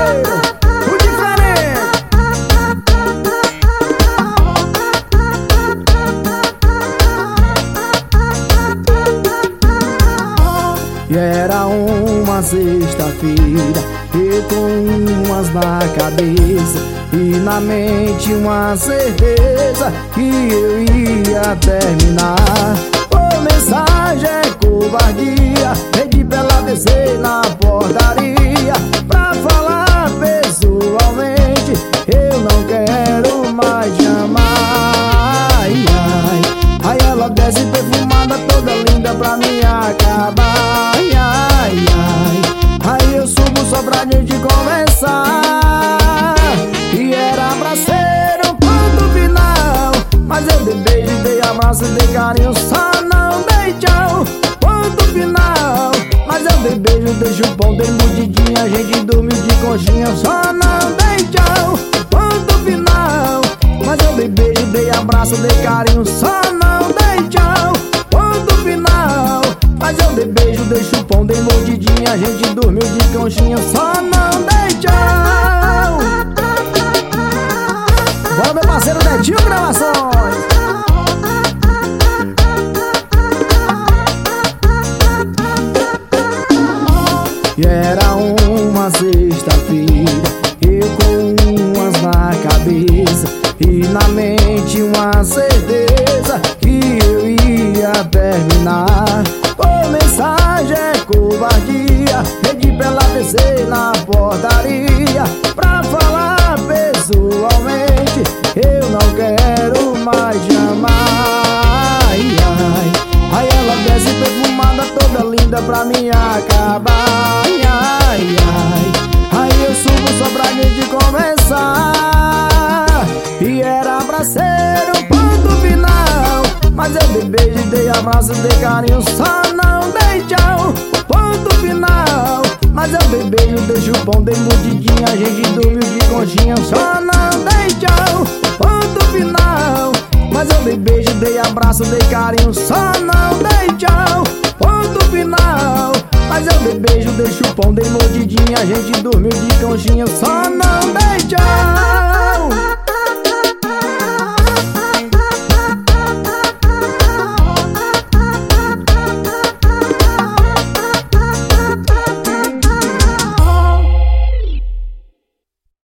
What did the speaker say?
parceiro, o diferente. E era uma sexta-feira, eu com umas na cabeça e na mente uma certeza que eu ia terminar. Ô, mensagem é covardia, pedi pra ela descer na portaria pra falar pessoalmente, eu não quero mais te amar. Ai, ai. Aí ela desce perfumada, toda linda pra me acabar. Ai, ai, ai. Aí eu subo só pra gente conversar. E era pra ser um ponto final, mas eu dei beijo, dei abraço, dei carinho, só não dei tchau. Ponto final, mas eu dei beijo, dei chupão, dei mordidinha, a gente dormiu de conchinha, só não dei tchau. Ponto final, mas eu dei beijo, dei abraço, dei carinho, só não dei tchau. Ponto final, mas eu dei beijo, dei chupão, dei mordidinha, a gente dormiu de conchinha, só não dei tchau. Bora, meu parceiro Netinho Gravações. E era uma sexta-feira, eu com umas na cabeça e na mente uma certeza que eu ia terminar. Ô, mensagem é covardia, pedi pra ela descer na portaria pra falar pessoalmente, eu não quero mais te amar. Ai, ai. Aí ela desce perfumada, toda linda pra me acabar. Ai, ai, ai. Aí eu subo só pra gente conversar. E era pra ser um ponto final, mas eu dei beijo, dei abraço, dei carinho, só não dei tchau. Ponto final, mas eu dei beijo, dei chupão, dei mordidinha, a gente dormiu de conchinha, só não dei tchau. Ponto final, mas eu dei beijo, dei abraço, dei carinho, só não dei tchau. Ponto final, mas eu dei beijo, dei chupão, dei mordidinha, a gente dormiu de conchinha, só não dei tchau.